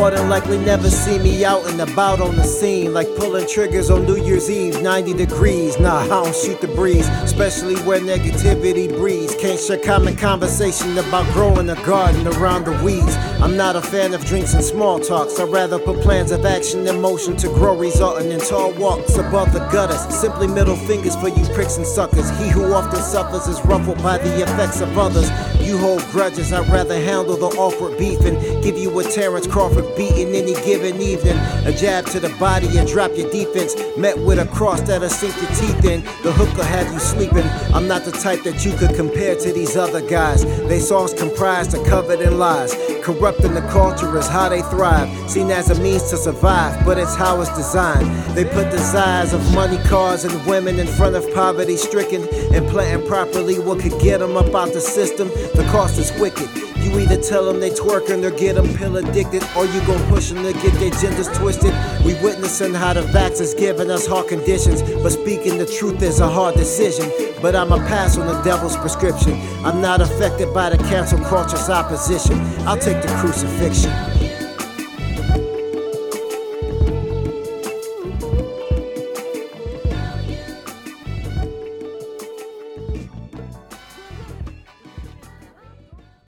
more than likely never see me out and about on the scene, like pulling triggers on New Year's Eve, 90 degrees. Nah, I don't shoot the breeze, especially where negativity breeds. Can't share common conversation about growing a garden around the weeds. I'm not a fan of drinks and small talks. I'd rather put plans of action in motion to grow, resulting in tall walks above the gutters. Simply middle fingers for you pricks and suckers. He who often suffers is ruffled by the effects of others. You hold grudges, I'd rather handle the awkward beef and give you a Terrence Crawford beat in any given evening. A jab to the body and drop your defense, met with a cross that'll sink your teeth in. The hook will have you sleeping. I'm not the type that you could compare to these other guys. They sauce comprised of covered in lies. Corrupting the culture is how they thrive, seen as a means to survive, but it's how it's designed. They put desires of money, cars, and women in front of poverty stricken, and planting properly what could get them up out the system. The cost is wicked. You either tell them they twerking or get them pill addicted, or you gon' push them to get their genders twisted. We witnessing how the vax is giving us hard conditions, but speaking the truth is a hard decision. But I'ma pass on the devil's prescription. I'm not affected by the cancel culture's opposition. I'll take the crucifixion.